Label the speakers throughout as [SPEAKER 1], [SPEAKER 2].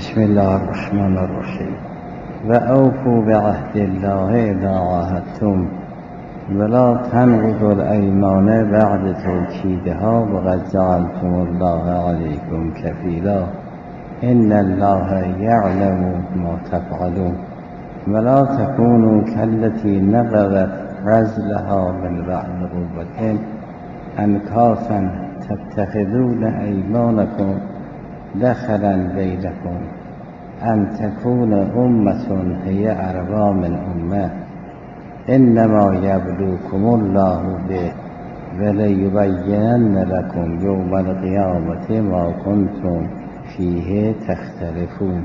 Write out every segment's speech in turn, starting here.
[SPEAKER 1] بسم الله الرحمن الرحیم و اوفوا بعهد الله اذا عاهدتم ولا تنقضوا الایمان بعد توکیدها وقد جعلتم الله علیکم کفیلا ان الله یعلم ما تفعلون ولا تكونوا كالتي نقضت غزلها من بعد قوة انکاثا تتخذون ایمانکم دخلا بینکم ان تكون امة هي اربا من امه انما یبلوکم الله به وليبینن لكم یوم القیامة ما کنتم فیه تختلفون.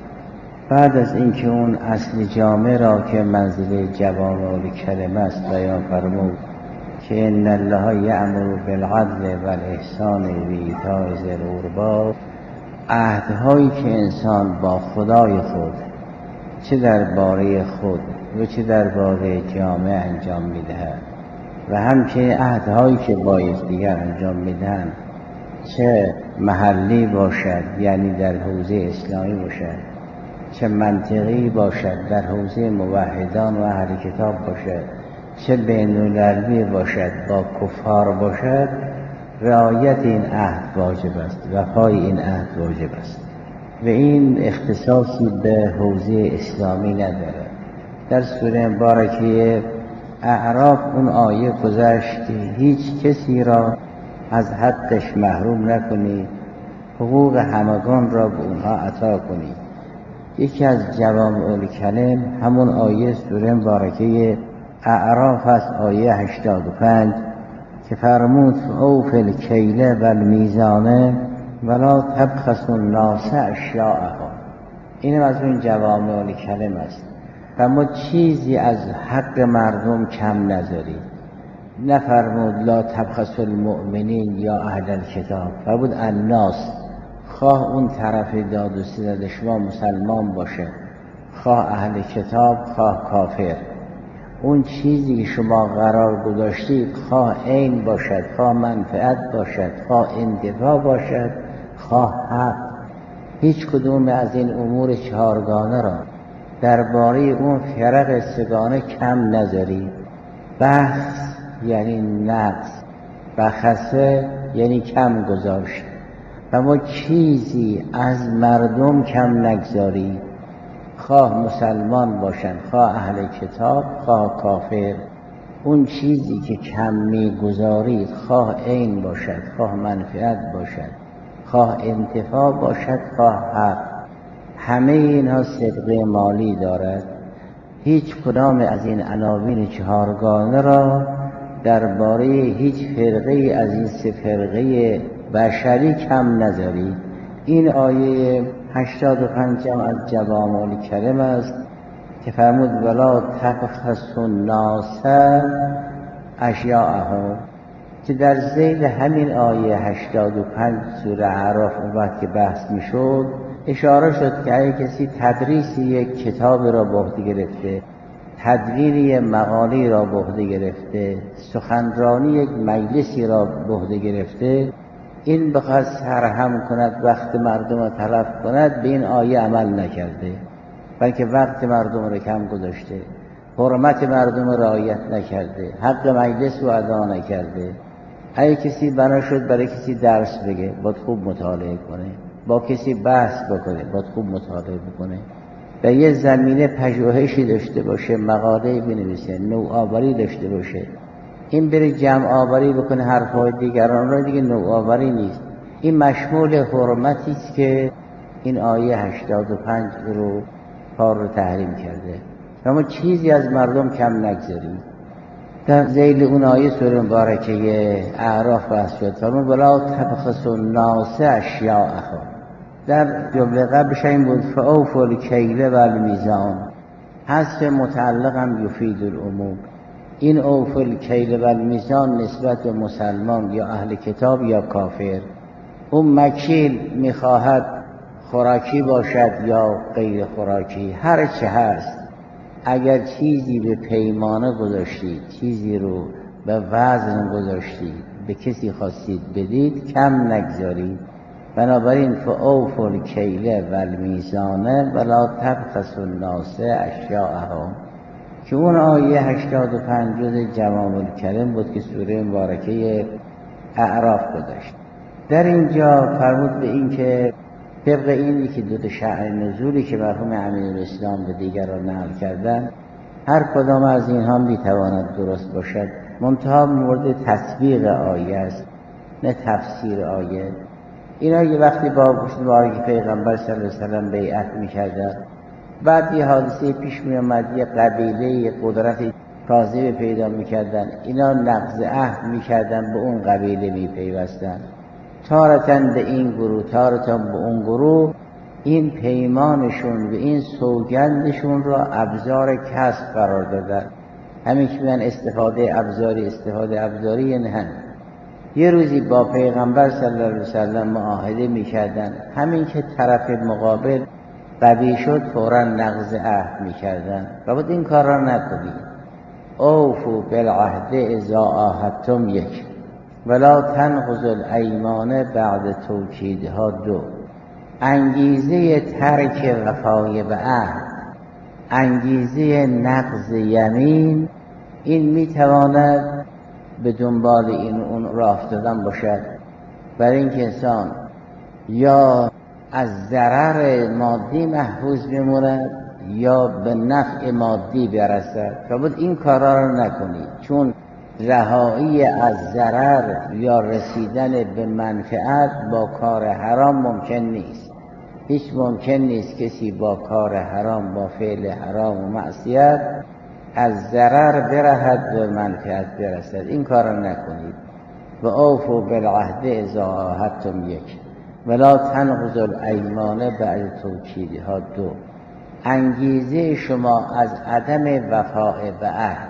[SPEAKER 1] بعد از اینکه اون اصل جامع را که منزله جوامع کلمه است بیان فرمود که ان الله یأمر بالعدل والاحسان و ایتاء ذی القربی، عهدهایی که انسان با خدای خود چه درباره خود و چه درباره جامعه انجام میدهد و همچنین عهدهایی که با یکدیگر انجام میدهند، چه محلی باشد یعنی در حوزه اسلامی باشد، چه منطقی باشد در حوزه موحدان و اهل کتاب باشد، چه بین‌المللی باشد با کفار باشد، رعایت این عهد واجب است، وفای این عهد واجب است و این اختصاصی به حوزه اسلامی نداره. در سوره مبارکه اعراف اون آیه گذشت هیچ کسی را از حقش محروم نکنید، حقوق همگان را به اونها عطا کنید. یکی از جوامع الکلم همون آیه سوره مبارکه اعراف است، آیه 85 که فرمود اوفوا الکیل والمیزان ولا تبخسوا الناس اشیاءهم. این از اون جوامع الکلم است. اما چیزی از حق مردم کم نذارید. نفرمود لا تبخسوا المؤمنین یا اهل الکتاب، فرمود الناس، خواه اون طرف داد و ستد شما مسلمان باشه، خواه اهل کتاب، خواه کافر. اون چیزی که شما قرار گذاشتید، خواه عین باشد، خواه منفعت باشد، خواه انتفاع باشد، خواه حق، هیچ کدوم از این امور چهارگانه را درباره اون فرق سگانه کم نذارید. بخس یعنی نقص، بخسه یعنی کم گذاشت. اما چیزی از مردم کم نگذارید، خواه مسلمان باشند، خواه اهل کتاب، خواه کافر. اون چیزی که کم میگذارید، خواه عین باشد، خواه منفعت باشد، خواه انتفاع باشد، خواه حق، همه اینها صدقه مالی دارد. هیچ کدام از این عناوین چهارگانه را درباره هیچ فرقه از این سه فرقه بشری کم نذارید. این آیه 85 از جوامع الکلم است که فرمود ولا تبخسوا الناس اشیاءهم، که در ذیل همین آیه 85 سوره اعراف وقتی که بحث میشد اشاره شد که اگه کسی تدریس یک کتاب را به عهده گرفته، تدوین یک مقاله را به عهده گرفته، سخنرانی یک مجلسی را به عهده گرفته، این بخواد سرهم کند، وقت مردم را تلف کند، به این آیه عمل نکرده، بلکه وقت مردم را کم گذاشته، حرمت مردم را رعایت نکرده، حق مجلس رو ادا نکرده. اگه کسی بنا شد برای کسی درس بگه، باید خوب مطالعه کنه، با کسی بحث بکنه، باید خوب مطالعه بکنه، به یه زمینه پژوهشی داشته باشه، مقاله بنویسه، نوآوری داشته باشه. این بره جمع آوری بکنه حرفهای دیگران را، دیگه نوآوری نیست. این مشمول حرمتی است که این آیه 85 رو کار رو تحریم کرده. اما چیزی از مردم کم نگذارید. در ذیل اون آیه سوره مبارکه اعراف بحث شد، فرمود ولا تبخسوا الناس اشیاءهم. در جمله قبلش این بود فاوفوا الکیل والمیزان، حذف متعلق هم یفید العموم. این اوفوا الکیل والمیزان نسبت به مسلمان یا اهل کتاب یا کافر. اون مکیل میخواهد خوراکی باشد یا غیر خوراکی، هر چه هست، اگر چیزی به پیمانه گذاشتید، چیزی رو به وزن گذاشتید، به کسی خواستید بدید، کم نگذارید. بنابراین فاوفوا الکیل و المیزان ولا تبخسوا الناس اشیاءهم، که اون آیه 85 جز جوامع الکلم بود که سوره مبارکه اعراف گذاشت. در اینجا فرمود به این که طبق اینی که دو شأن نزولی که مرحوم امیرالاسلام به دیگران نقل کردن، هر کدام از اینها میتواند درست باشد، منتها مورد تطبیق آیه است نه تفسیر آیه. اینا یه وقتی با گوشت مبارک پیغمبر صلی الله علیه و سلم بیعت میکردن، بعد یه حادثه پیش می آمد، یه قبیله یه قدرت کاذب پیدا میکردن، اینا نقض عهد میکردن، به اون قبیله میپیوستن، تارتن به این گروه تارتن به اون گروه. این پیمانشون و این سوگندشون را ابزار کسب قرار دادن. همین که میگن استفاده ابزاری نه. یه روزی با پیغمبر صلی الله علیه و سلم معاهده میکردن، همین که طرف مقابل قوی شد فوراً نقض عهد میکردن و بود این کار را نکنید. اوفوا بالعهد اذا عاهدتم، یک، ولا تنقضوا الایمان بعد توکیدها، دو. انگیزه ترک وفای به عهد، انگیزه نقض یمین، این میتواند به دنبال این اون راه افتادن باشد، برای اینکه انسان یا از ضرر مادی محفوظ بماند یا به نفع مادی برسد. و بود این کارا رو نکنید، چون رهایی از ضرر یا رسیدن به منفعت با کار حرام ممکن نیست. هیچ ممکن نیست کسی با کار حرام، با فعل حرام و معصیت از ضرر برهد به منفعت برسد. این کار رو نکنید. و اوفوا بالعهد اذا عاهدتم، یک، ولا تنقضوا الایمان بعد توکیدها، دو. انگیزه شما از عدم وفاء به عهد،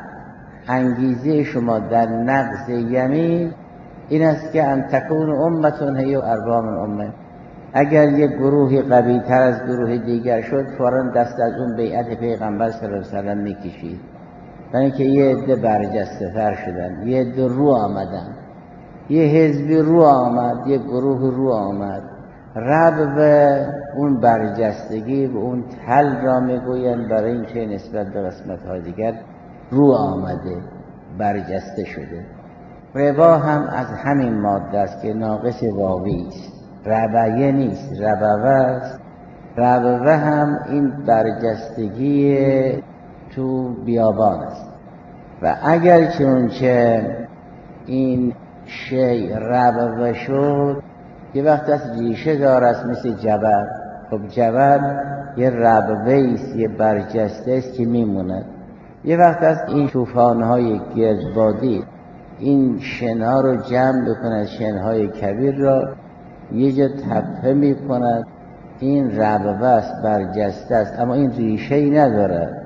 [SPEAKER 1] انگیزه شما در نقض یمین این است که ان تکون امتون هی اربا من امه. اگر یک گروهی قوی تر از گروه دیگر شد، فوراً دست از اون بیعت پیغمبر صلی الله علیه و سلم میکشید، برای اینکه یه عده برجسته تر شدن، یه عده رو آمدن، یه حزبی رو آمد، یه گروه رو آمد، رب به اون برجستگی و اون تل را میگوین، برای اینکه نسبت به قسمت‌های دیگر رو آمده، برجسته شده. ربا هم از همین ماده است که ناقص واوی است، ربیه نیست، ربوه است. ربوه هم این برجستگی تو بیابان است. و اگر چونچه این شی ربوه شد، یه وقت از ریشه دار است مثل جبل. خب جبل یه ربوه است، یه برجسته است که میموند. یه وقت از این طوفان‌های گردبادی این شنها رو جمع بکند، شنهای کبیر را یه جا تپه میکند، این ربوه است، برجسته است، اما این ریشه‌ای ندارد.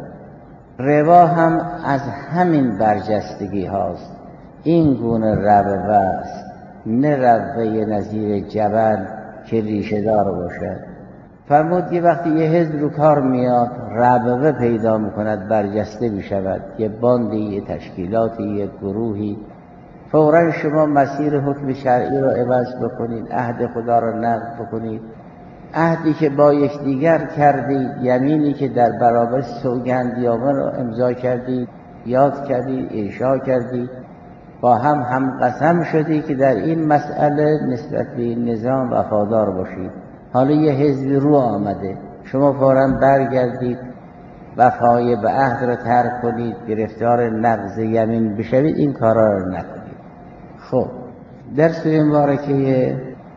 [SPEAKER 1] ربا هم از همین برجستگی هاست، این گونه ربوه است، نه ربوه نظیر جبل که ریشه دار باشد. فرمود یه وقتی یه حزب رو کار میاد، ربوه پیدا میکند، برجسته میشود، یه باندی، یه تشکیلاتی، یه گروهی، فوراً شما مسیر حکم شرعی رو عوض بکنید، عهد خدا رو نقض بکنید، عهدی که با یکدیگر کردید، یمینی که در برابر سوگندیامه رو امضا کردید، یاد کردید، ارشاد کردید، با هم قسم شدید که در این مسئله نسبت به این نظام وفادار باشید. حالا یه حزبی رو آمده، شما فوراً برگردید، وفای به عهد رو ترک کنید، گرفتار نقض یمین بشوید، این کارا رو نکنید. خب در سوره مبارکه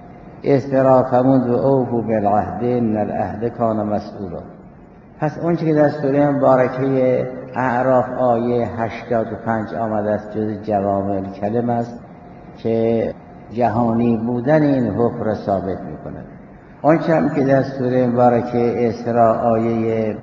[SPEAKER 1] اسراء فرمود و اوفوا بالعهد ان العهد کان مسئولا. پس اون چیزی که در سوره مبارکه اعراف آیه 85 آمده است جز جوامع الکلم است که جهانی بودن این حکم را ثابت می‌کند. اون چیزی که در سوره مبارکه اسراء آیه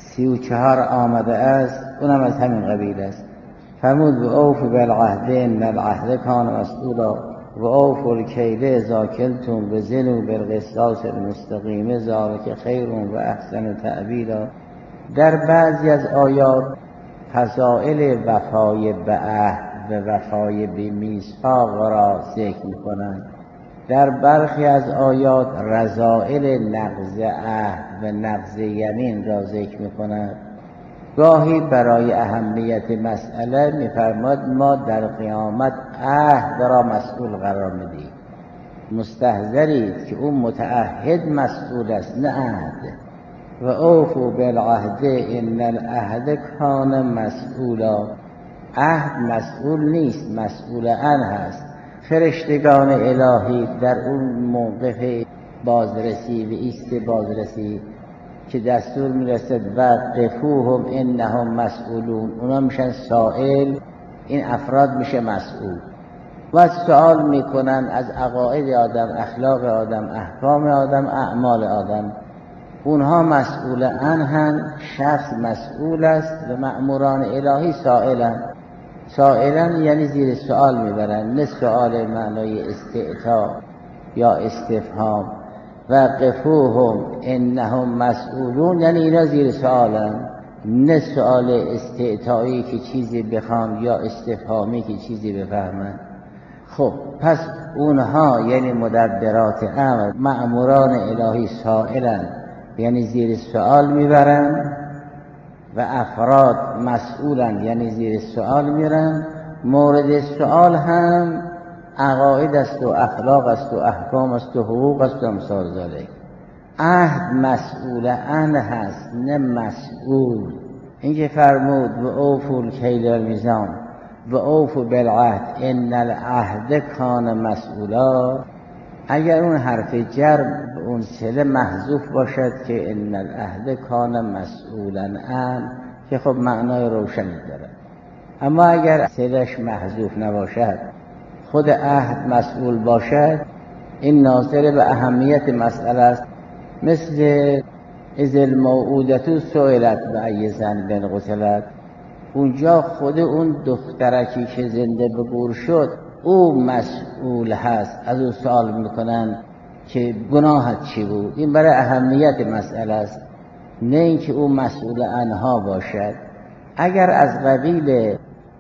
[SPEAKER 1] 34 آمده است اونم از همین قبیل است. فرمود و اوفوا بالعهد ان العهد کان مسئولا و اوفوا الکیل اذا کلتم وزنوا بالقسطاس المستقیم ذلک خیر و احسن تأویلا. در بعضی از آیات فضائل وفای به عهد و وفای به میثاق را ذکر می‌کنند.
[SPEAKER 2] در برخی از آیات رذائل نقض عهد و نقض یمین را ذکر می‌کند. گاهی برای اهمیت مسئله می‌فرماید ما در قیامت عهد را مسئول قرار می‌دهیم. مستحضرید که اون متعهد مسئول است نه عهد. و اوفوا بالعهد ان العهد کان مسئولا. عهد مسئول نیست، مسئول عنه هست. فرشتگان الهی در اون موقف بازرسی و ایست بازرسی که دستور میرسد وقفوهم انهم مسئولون، اونا میشن سائل، این افراد میشه مسئول و سوال میکنن از عقاید آدم، اخلاق آدم، احکام آدم، اعمال آدم. اونها مسئول عنهن، شخص مسئول است و مأموران الهی سائلن. سائلن یعنی زیر سوال میبرن، نه سوال معنای استعطا یا استفهام. وقفوهم انهم مسئولون یعنی اینا زیر سوالن، نه سوال استعطایی که چیزی بخوام یا استفهامی که چیزی بفهمن. خب پس اونها یعنی مدبرات امر، مأموران الهی سائلن یعنی زیر سوال میبرن و افراد مسئولن یعنی زیر سوال میرن. مورد سوال هم عقاید است و اخلاق است و احکام است و حقوق است و امثال ذلک. عهد مسئول عنه هست نه مسئول. اینکه فرمود و اوفوا الکیل والمیزان و اوفوا بالعهد ان العهد کان مسئولا، اگر اون حرف جر اون صله محذوف باشد که ان العهد کان مسئولا عنه که خب معنای روشنی داره، اما اگر صلهش محذوف نباشد خود عهد مسئول باشد این ناظر به اهمیت مسئله است. مثل اذ الموعودة سئلت بأی ذنب قتلت، اونجا خود اون دخترکی که زنده به گور شد او مسئول هست، از او سوال میکنن که گناهت چی بود. این برای اهمیت مسئله است، نه اینکه او مسئول عنها باشد. اگر از قبیل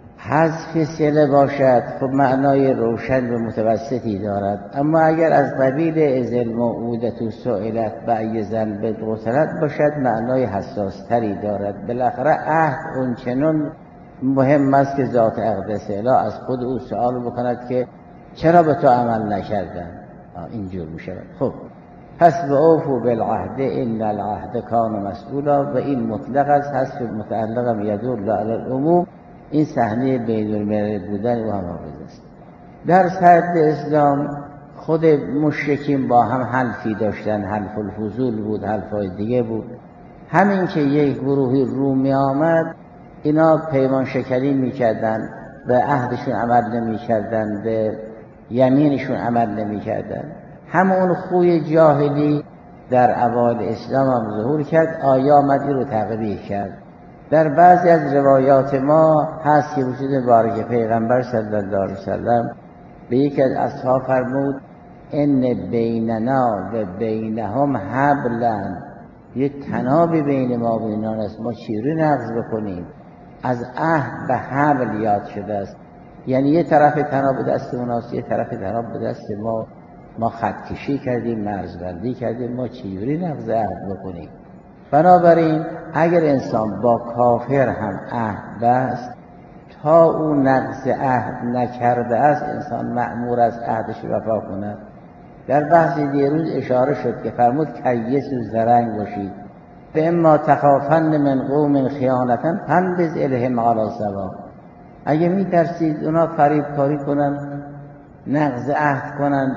[SPEAKER 2] حذف صله باشد خب معنای روشن و متوسطی دارد، اما اگر از قبیل اذ الموعودة سئلت بأی ذنب قتلت باشد معنای حساستری دارد. بالاخره عهد اون چنان مهم است که ذات اقدس اله از خود او سوال بکند که چرا به تو عمل نکردن. اینجور میشه. خب پس و اوفوا بالعهد ان العهد کان مسئولا، و این مطلق است، حذف متعلق یدل علی العموم. این صحنه بین الملل بودن و هم حافظ است. در صدر اسلام خود مشرکین با هم حلفی داشتن، حلف الفضول بود، حلفای دیگه بود. همین که یک گروهی رومی آمد اینا پیمان شکنی میکردن، به عهدشون عمل نمیکردن، به یمینشون عمل نمیکردن. همون خوی جاهلی در اوایل اسلام هم ظهور کرد. آیا آمد این رو تقبیح کرد. در بعضی از روایات ما هست که وجود مبارک پیغمبر صلی الله علیه وسلم به یکی از اصحاب فرمود ان بیننا و بینهم حبلا، یه تنابی بین ما و اینان است، ما چیزی نقض بکنیم. از عهد به حبل یاد شده است، یعنی یه طرف تناب دست اوناست، یه طرف تناب به دست ما خط کشی کردیم، مرزبندی کردیم، ما چیزی نقض عهد بکنیم. بنابراین اگر انسان با کافر هم عهد بست تا او نقض عهد نکرده است انسان مأمور از عهدش وفا کند. در بحث دیروز اشاره شد که فرمود کیس و زرنگ باشید، به اما تخافن من قوم خیانتا فانبذ الیهم علی سواء. اگه می ترسید اونا فریب کاری کنن، نقض عهد کنن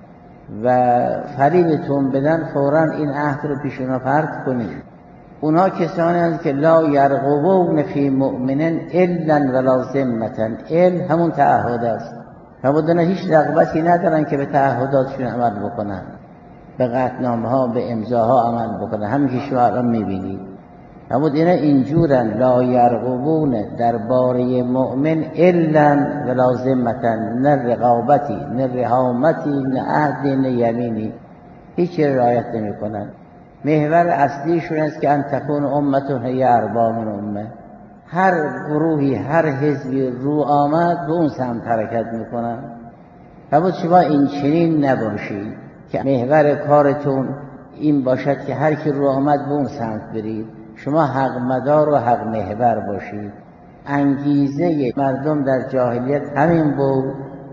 [SPEAKER 2] و فریبتون بدن، فوراً این عهد رو پیش اونا پرت کنید. اونا کسانی هستند که لا یرقبون فی مؤمن الا ولا ذمة. همون تعهد است. فرمودن هیچ رغبتی ندارن که به تعهداتشون عمل بکنن، به قطعنامه ها، به امضاها عمل بکنن. همین که شما الان میبینید. فرمود اینا اینجورن، لا یرقبون درباره مؤمن الا ولا ذمة، نه رقابتی، نه رحامتی، نه عهد، نه یمینی، هیچ رعایت نمیکنن. محور اصلیشون است که ان تکون امتون هی اربا من امه. هر گروهی، هر حزبی رو آمد به اون سمت حرکت میکنن. فرمود شما این چنین نباشید که محور کارتون این باشد که هر کی رو آمد به اون سمت برید. شما حق مدار و حق محور باشید. انگیزه مردم در جاهلیت همین بود،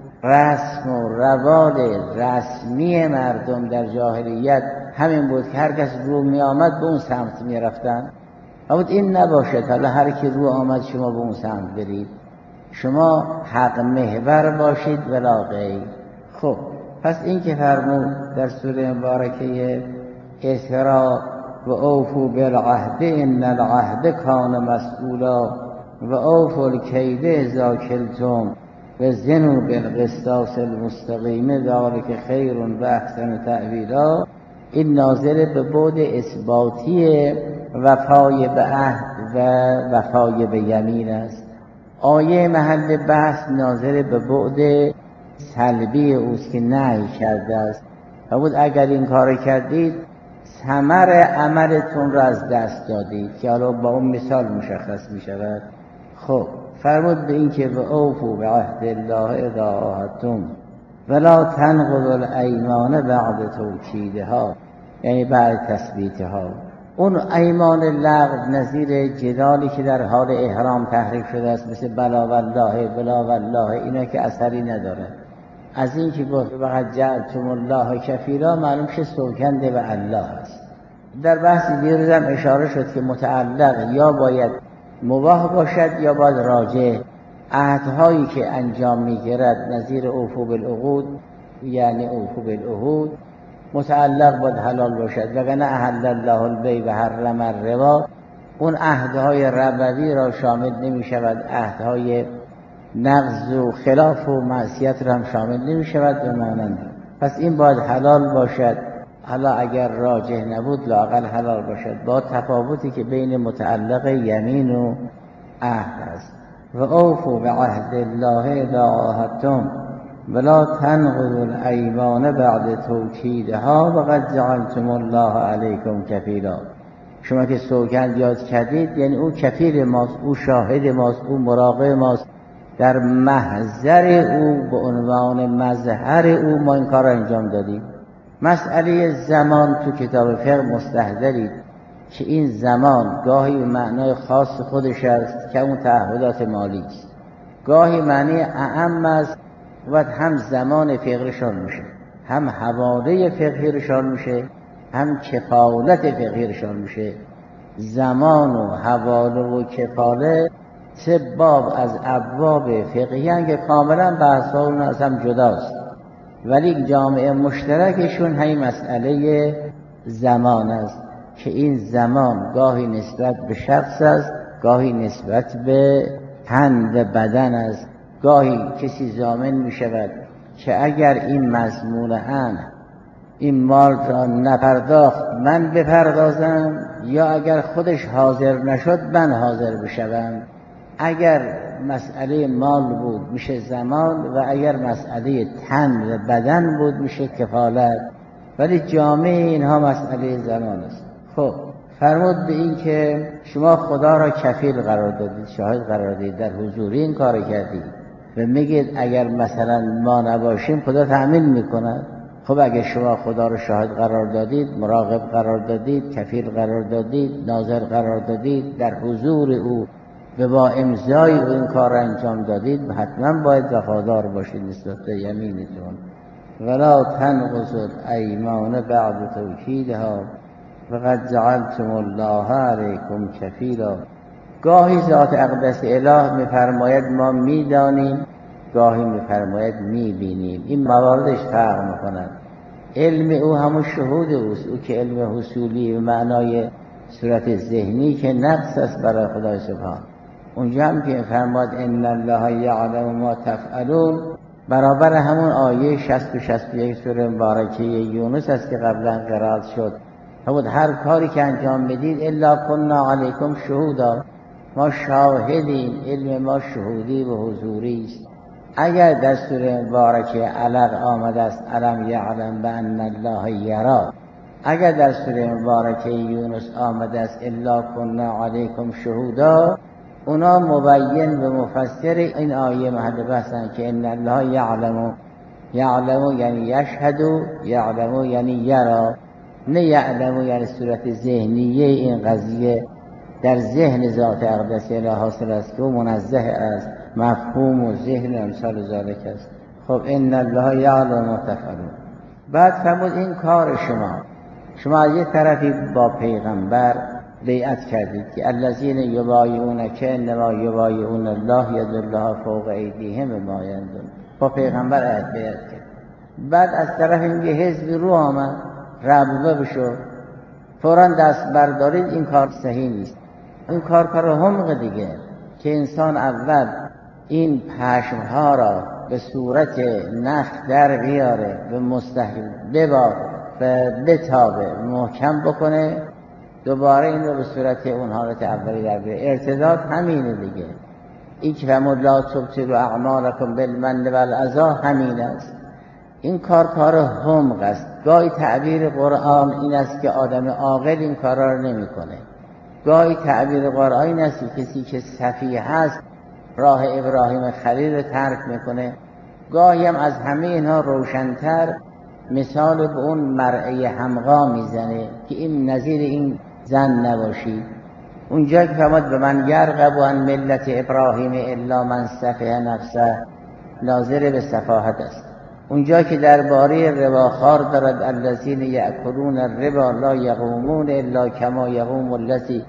[SPEAKER 2] رسم و روال رسمی مردم در جاهلیت همین بود که هر کس رو می آمد به اون سمت می رفتن. اما این نباشد حالا هر کی رو آمد شما به اون سمت برید. شما حق محور باشید ولا غیر. خب پس این که فرمود در سوره مبارکه اسراء و اوفوا بالعهد ان العهد کان مسئولا و اوفوا الکیل اذا کلتم و زنوا بالقسطاس المستقیم ذلک خیر و احسن تأویلا. این ناظر به بعد اثباتی وفای به عهد و وفای به یمین است. آیه محل بحث ناظر به بعد سلبی اوست که نهی کرده است. فرمود اگر این کار کردید ثمر عملتون را از دست دادید که حالا با اون مثال مشخص می شود. خب فرمود به این که و اوفوا بعهد الله اذا عاهدتم ولا تنقضوا الایمان بعد توکیدها، یعنی بعد تثبیتها. اون ایمان لغو نظیر جدالی که در حال احرام تحریف شده است، مثل بلا والله بلا والله، اینا که اثری نداره. از این که گفت وقد جعلتم الله کفیلا معلوم شه سوگند به الله است. در بحث دیروزم اشاره شد که متعلق یا باید مباح باشد یا باید راجع. عهدهایی که انجام میگیرد نظیر اوفوا بالعقود، یعنی اوفوا بالعهود، متعلق باید حلال باشد. وگرنه احل الله البیع و حرم الربا، اون عهدهای ربوی را شامل نمی شود، عهدهای نقض و خلاف و معصیت را هم شامل نمی شود و مانند. پس این باید حلال باشد. حالا اگر راجح نبود لااقل حلال باشد، با تفاوتی که بین متعلق یمین و عهد است. و اوفوا بعهد الله اذا عاهدتم ولا تنقضوا الایمان بعد توکیدها وقد جعلتم الله علیکم کفیلا. شما که سوگند یاد کردید یعنی او کفیل ماست، او شاهد ماست، او مراقب ماست. در محضر او به عنوان مظهر او ما این کار را انجام دادیم. مسئله زمان تو کتاب فقه مستحضرید که این زمان گاهی به معنای خاص خودش است که اون تعهدات مالی است، گاهی معنی اعم است و هم زمان فقهشان میشه، هم حواله فقهشان میشه، هم کفالت فقهشان میشه. زمان و حواله و کفاله سه باب از ابواب فقهی که کاملا بحث‌ها اون از هم جداست، ولی جامعه مشترکشون همین مسئله زمان است که این زمان گاهی نسبت به شخص است، گاهی نسبت به تن و بدن است. گاهی کسی ضامن می شود که اگر این مضمون این مال را نپرداخت من بپردازم، یا اگر خودش حاضر نشد من حاضر بشوم. اگر مسئله مال بود میشه زمان و اگر مسئله تن و بدن بود میشه کفالت، ولی جامع اینها مسئله زمان است. خب فرمود به این که شما خدا را کفیل قرار دادید، شاهد قرار دادید، در حضور این کار کردید و میگید اگر مثلا ما نباشیم خدا تأمین میکند. خب اگر شما خدا را شاهد قرار دادید، مراقب قرار دادید، کفیل قرار دادید، ناظر قرار دادید، در حضور او و با امضای او این کار را انجام دادید، حتما باید وفادار باشید نسبت به یمینتون. ولا تنقضوا الایمان بعد توکیدها وقد جعلتم الله علیکم کفیلا. گاهی ذات اقدس اله میفرماید ما میدانیم، گاهی میفرماید میبینیم. این مواردش فرق میکنند. علم او همون شهود اوست، او که علم حصولی و معنای صورت ذهنی که نقص است برای خدای سبحان. اونجا هم که فرماد ان الله یعلم ما تفعلون، برابر همون آیه 60 و 61 سوره مبارکه یونس است که قبلا قرائت شد. فرمود هر کاری که انجام میدید الا کنا علیکم شهودا، ما شاهدیم، علم ما شهودی و حضوری است. اگر در سوره مبارکه علق آمده است علم یعلم بان الله یرا، اگر در سوره مبارکه یونس آمده است الا کنا علیکم شهودا، اونا مبین و مفسر این آیه محل بحثن که ان الله یعلم یعلمو یعنی یشهدو، یعلمو یعنی یرا، نه یعلمو یعنی صورت ذهنیه این قضیه در ذهن ذات اقدس الهی حاصل است که منزه از مفهوم و ذهن امثال ذالک است. خب ان الله یعلم ما تفعلون. بعد فرمود این کار شما از یه طرفی با پیغمبر بیعت کردید که الذین یبایعونک انما یبایعون الله ید الله فوق ایدیهم بما یندون، با پیغمبر بیعت کرد. بعد از طرف این یه حزب رو آمد ربوبه بشو، فوراً دست بردارید، این کار صحیح نیست. این کار حمق دیگه که انسان اول این پشمها را به صورت نخ در بیاره، به مستحیل ببار و بتابه محکم بکنه، دوباره این رو به صورت اون حالت اولی در بیاره. ارتداد همینه دیگه. این که فرمود لا تبطلوا اعمالکم بالمن والأذی همین است. این کار حمق است. گاهی تعبیر قرآن این است که آدم عاقل این کارا رو نمی‌کنه. گاهی تعبیر قرآن این است که کسی که سفیه هست راه ابراهیم خلیل رو ترک میکنه. گاهی هم از همه اینها روشن‌تر مثال به اون مرعی حمقا میزنه که این نظیر این زن نباشی. اونجا که فرمود به من یرغب عن ملت ابراهیم الا من سفه نفسه، ناظر به سفاهت است. اونجا که درباره رباخوار دارد الذین یأکلون الربا لا یقومون الا کما یقوم الذی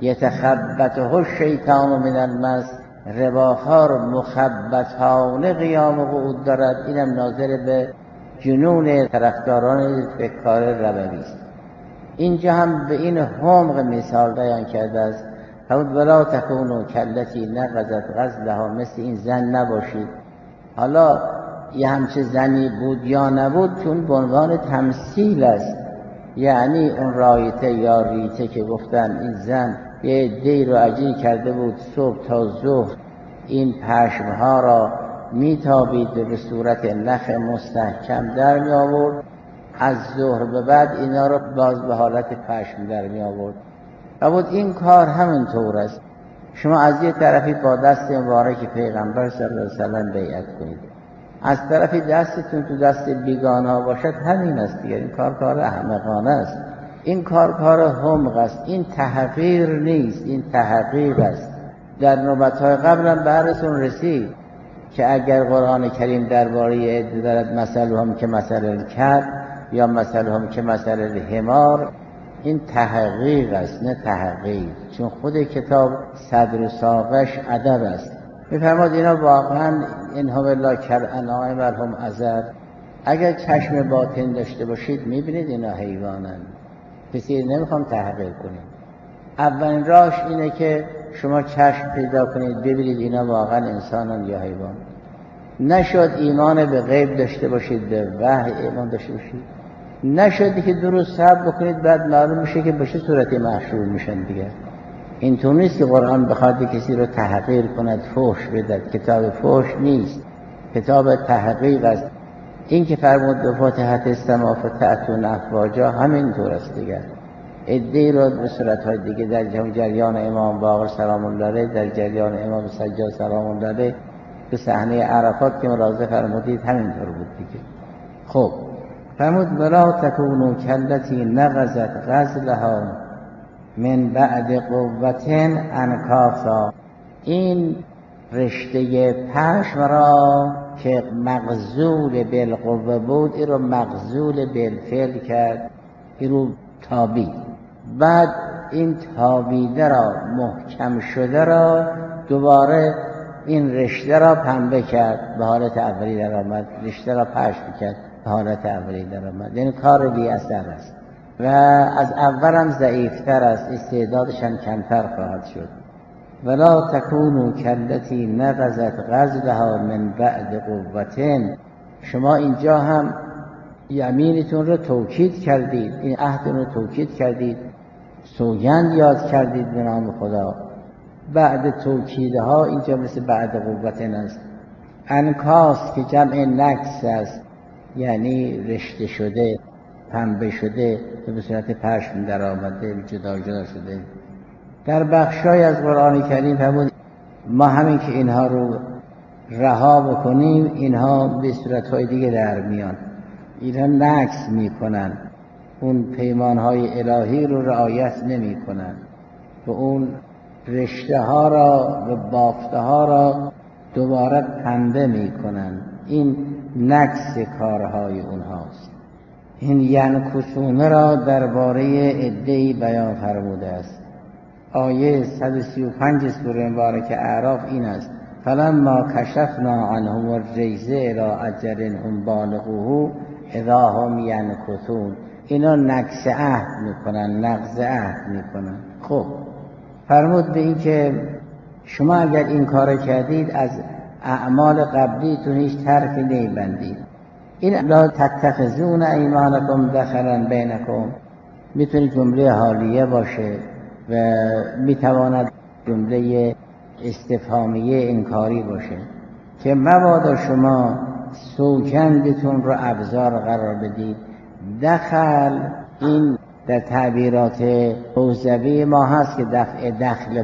[SPEAKER 2] یتخبطه الشیطان من المس، رباخوار مخبطانه قیام و قعود دارد. اینم ناظر به جنون طرفداران فکار ربوی است. اینجا هم به این حمق مثال بیان کرده است. فرمود ولا تکونوا کالتی نقضت غزلها، مثل این زن نباشید. حالا یه همچه زنی بود یا نبود چون به عنوان تمثیل است، یعنی اون رایته یا ریته که گفتن این زن یه عده‌ای رو عجین کرده بود صبح تا ظهر این پشمها را میتابید به صورت نخ مستحکم در می آورد، از ظهر به بعد اینا رو باز به حالت پشم در می آورد. و بود این کار همینطور است. شما از یه طرفی با دست مبارک پیغمبر صلی الله علیه وسلم بیعت کنید، از طرفی دستتون تو دست بیگانه باشد، همین است دیگه. این کار احمقانه است. این کار حمق است. این تحقیر نیست، این تحقیق است. در نوبت‌های قبل هم براتون رسید که اگر قرآن کریم درباره عده دارد مثلهم که مثل الکلب یا مثلهم که مثل الحمار، این تحقیق است نه تحقیر، چون خود کتاب صدر و ساقش ادب است. میفرماد اینا واقعا اینها بالله کالانعام بل هم اضل. اگر چشم باطن داشته باشید میبینید اینا حیوانن. کسی نمیخوام تحقیر کنید. اولین راهش اینه که شما چشم پیدا کنید ببینید اینا واقعا انسانن یا حیوان. نشد ایمان به غیب داشته باشید، به وحی ایمان داشته باشید. نشد که درست صبر بکنید بعد معلوم میشه که به چه صورتی محشور میشن دیگه. اینطور نیست که قرآن بخواد کسی رو تحقیر کند، فحش بدهد. کتاب فحش نیست، کتاب تحقیق است. این که فرمود به فاتحت السما فتحتون افواجا همینطور است دیگه. عده‌ای رو به صورت‌های دیگه در جریان امام باقر سلام الله علیه، در جریان امام سجاد سلام الله علیه به صحنه عرفات که ملاحظه فرمودید همینطور بود دیگه. خب فرمود ولا تکونوا کالتی نقضت غزلها من بعد قوة انکاثا. این رشته پشم را که مغزول بالقوه بود این رو مغزول بالفعل کرد، این رو تابید. بعد این تابیده را محکم شده را دوباره این رشته را پنبه کرد، به حالت اولی در آمد. رشته را پشم کرد، به حالت اولی در آمد. این کار بی اثر است و از اولم ضعیفتر است، استعدادشان کمتر خواهد شد. ولا تکونوا کالتی نقضت غزلها من بعد قوة. شما اینجا هم یمینتون رو توکید کردید، این عهد رو توکید کردید، سوگند یاد کردید به نام خدا. بعد توکیدها اینجا مثل بعد قوة است. انکاس که جمع نکس است، یعنی رشته شده، پنبه شده، به صورت پشم در آمده، جدا جدا شده. در بخشای از قرآن کریم فرمود ما همین که اینها رو رها بکنیم اینها به صورتهای دیگه در میان. اینها نقص میکنن، اون پیمانهای الهی رو رعایت نمی کنن و اون رشته ها را و بافته ها را دوباره پنبه می کنن. این نقص کارهای اونهاست. این ینکثون را درباره عده‌ای بیان فرموده است. آیه 135 سوره مبارکه اعراف این است: فلما کشفنا عنهم الرجز الی اجل هم بالغوه اذا هم ینکثون. اینا نقص عهد میکنن، نقض عهد میکنن. خب فرمود به این که شما اگر این کار کردید از اعمال قبلیتون هیچ طرفی نمیبندید. این لا تتخذون ایمانکم دخلا بینکم میتونه جمله حالیه باشه و میتواند جمله استفهامیه انکاری باشه که مبادا شما سوگندتون رو ابزار قرار بدید. دخل این در تعبیرات حوزوی ما هست که دفع دخل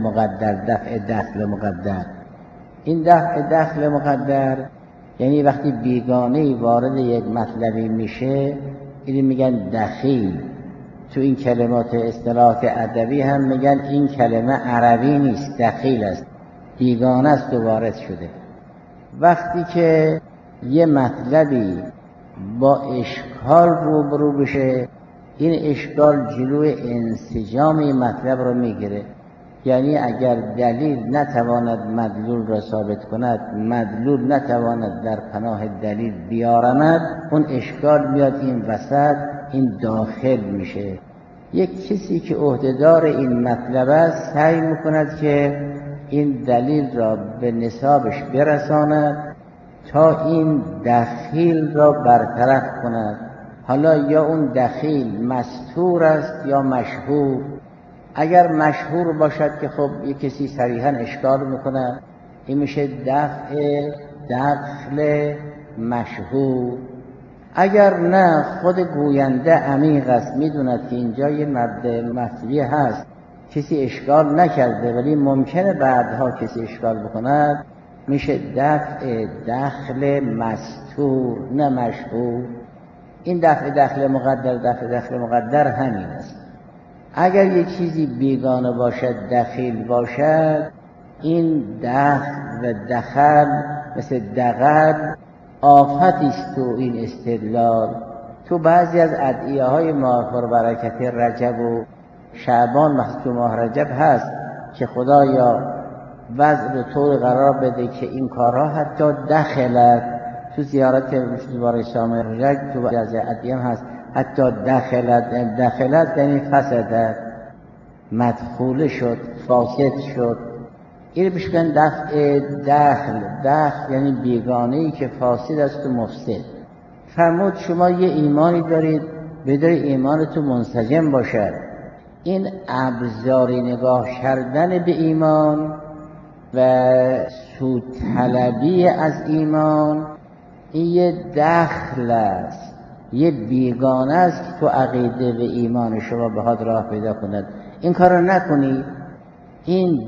[SPEAKER 2] مقدر. این دفع دخل مقدر یعنی وقتی بیگانه‌ای وارد یک مطلبی میشه این میگن دخیل. تو این کلمات اصطلاحات ادبی هم میگن این کلمه عربی نیست، دخیل است، بیگانه است و وارد شده. وقتی که یه مطلبی با اشکال روبرو بشه این اشکال جلوی انسجام این مطلب رو میگیره. یعنی اگر دلیل نتواند مدلول را ثابت کند، مدلول نتواند در پناه دلیل بیارمد، اون اشکال میاد این وسط، این داخل میشه. یک کسی که عهدهدار این مطلب است سعی میکند که این دلیل را به نصابش برساند تا این دخیل را برطرف کند. حالا یا اون دخیل مستور است یا مشهور. اگر مشهور باشد که خب یک کسی صریحاً اشکال میکنه، این میشه دفع دخل مشهور. اگر نه خود گوینده عمیق است، میدوند که اینجا یه مطلبی هست کسی اشکال نکرده ولی ممکنه بعدها کسی اشکال بکند، میشه دفع دخل مستور نه مشهور. این دفع دخل مقدر همین است. اگر یک چیزی بیگانه باشد، دخیل باشد، این دخل و دخل مثل دغل آفتی است. تو این استدلال تو بعضی از ادعیه های ماه پربرکت رجب و شعبان، مثل ماه رجب هست که خدایا وضع رو طور قرار بده که این کارها حتی دخلت تو زیارت بار شام رجب تو بعضی ادعیه هست حتی دخلت یعنی فسدت، مدخول شد، فاسد شد. این بشکن دفع دخل یعنی بیگانه‌ای که فاسد است و مفسد. فرمود شما یه ایمانی دارید، بداری ایمانتون منسجم باشد. این ابزاری نگاه کردن به ایمان و سود طلبی از ایمان، این یه دخل است، یه بیگانه است که تو عقیده به ایمان شما بخواد راه پیدا کند. این کار رو نکنی. این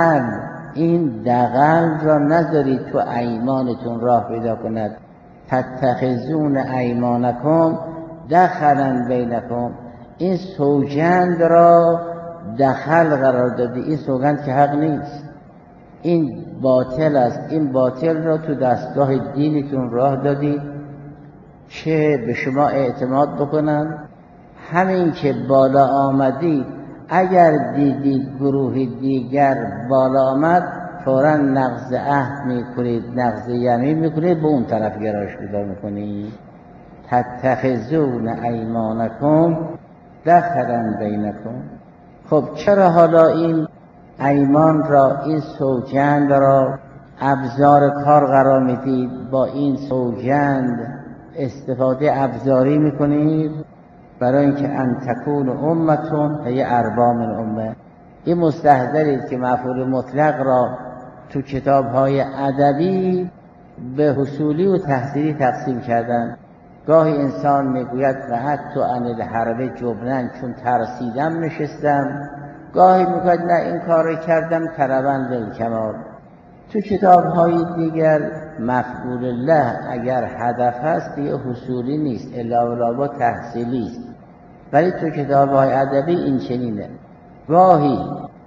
[SPEAKER 2] دغل را نذارید تو ایمانتون راه پیدا کند. تتخذون ایمانکم دخلا بینکم. این سوگند را دخل قرار دادی. این سوگند که حق نیست، این باطل است. این باطل را تو دستگاه دینتون راه دادی که به شما اعتماد بکنن. همین که بالا آمدی، اگر دیدید گروه دیگر بالا آمد فوراً نقض عهد میکنید، نقض یمین میکنید، به اون طرف گرایش پیدا میکنید. تتخذون ایمانکم دخلا بینکم. خب چرا حالا این ایمان را، این سوگند را ابزار کار قرار میدید؟ با این سوگند استفاده ابزاری میکنید برای اینکه ان تکون امتون هی اربا من امه. این مستحضرید که مفعول مطلق را تو کتاب‌های ادبی به حصولی و تحصیلی تقسیم کردن. گاهی انسان میگوید قعدت عن الحرب جبنن، چون ترسیدم نشستم. گاهی میگوید نه این کار رو کردم طلبا للکمال. تو کتاب‌های دیگر مفعول الله اگر هدف هست دیگه حصولی نیست، الا با تحصیلی است. ولی تو کتاب‌های ادبی این چنینه. گاهی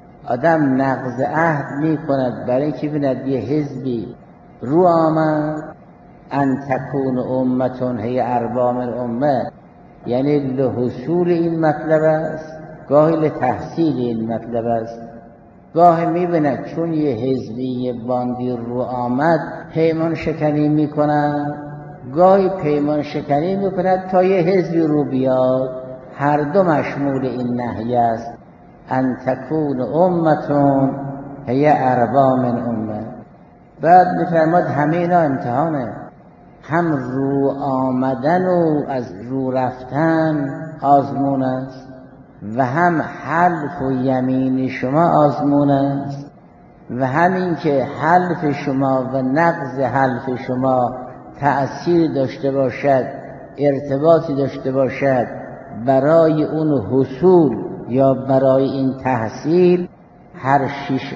[SPEAKER 2] آدم نقض عهد می‌کند برای اینکه ببیند یه حزبی رو آمد، ان تکون امتون هی اربا من امه، یعنی لحصول این مطلب است، گاهی لتحصیل این مطلب است. گاهی میبیند چون یه حزبی یه باندی رو آمد پیمان شکنی میکنن، گاهی پیمان شکنی میکند تا یه حزبی رو بیاد. هر دو مشمول این نهی است، ان تکون امتون هی اربا من امه. بعد میفرماد همه اینا امتحانه، هم رو آمدن و از رو رفتن آزمون است و هم حلف و یمین شما آزمون است و همین که حلف شما و نقض حلف شما تأثیر داشته باشد، ارتباطی داشته باشد برای اون حصول یا برای این تحصیل، هر شش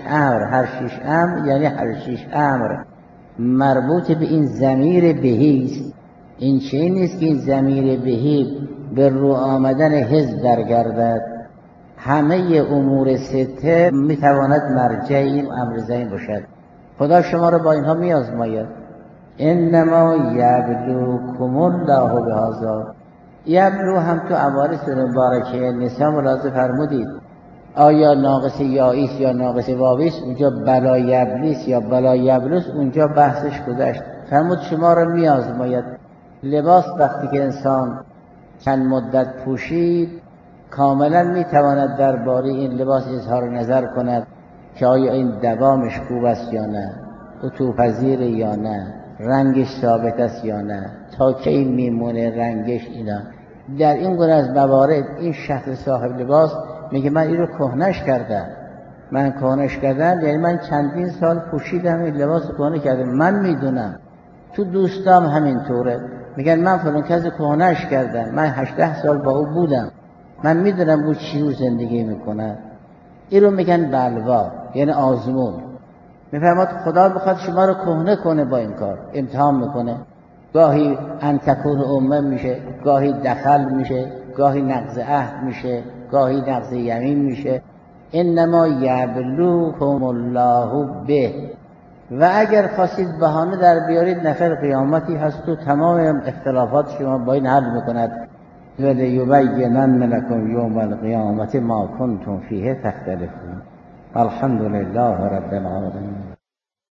[SPEAKER 2] امر یعنی هر شش امر مربوط به این ضمیر بهی است. این چه نیست که این ضمیر بهی به رو آمدن حزب درگردد. همه امور سته میتواند مرجع این امر زین باشد. خدا شما رو با اینها میازماید. انما یبلوکم الله بهذا. یبلو هم تو اوایل سوره مبارکه نساء ملاحظه فرمودید، آیا ناقص یائیست یا ناقص واویست؟ اونجا بلا یبلیس یا بلا یبلوس، اونجا بحثش گذشت. فرمود شما رو میازماید. لباس وقتی که انسان چند مدت پوشید کاملا میتواند درباره این لباس اظهار نظر کند که آیا این دوامش خوب است یا نه، عطوپذیر یا نه، رنگش ثابت است یا نه، تا کی میمونه رنگش. اینا در این گونه از موارد این شخص صاحب لباس میگه من این رو کهنش کردم. من کهنش کردم یعنی من چندین سال پوشیدم این لباس کهنه کردم. من میدونم تو دوستام همینطوره، میگن من فلان کسی کهنش کردم، من 18 سال با او بودم، من میدونم او چی رو زندگی میکنه. این رو میگن بلوا، یعنی آزمون. میفرماد خدا بخواد شما رو کهنه کنه با این کار، امتحان میکنه. گاهی ان تکون امه میشه، گاهی دخل میشه، گاهی نقض عهد میشه، گاهی نقض یمین میشه. انما یبلوکم الله به. و اگر خواستید بهانه در بیارید نفر قیامتی هست و تمام اختلافات شما با این حل میکند. ولیبینن لکم یوم القیامت ما کنتم فیه تختلفون. الحمد لله رب العالمین.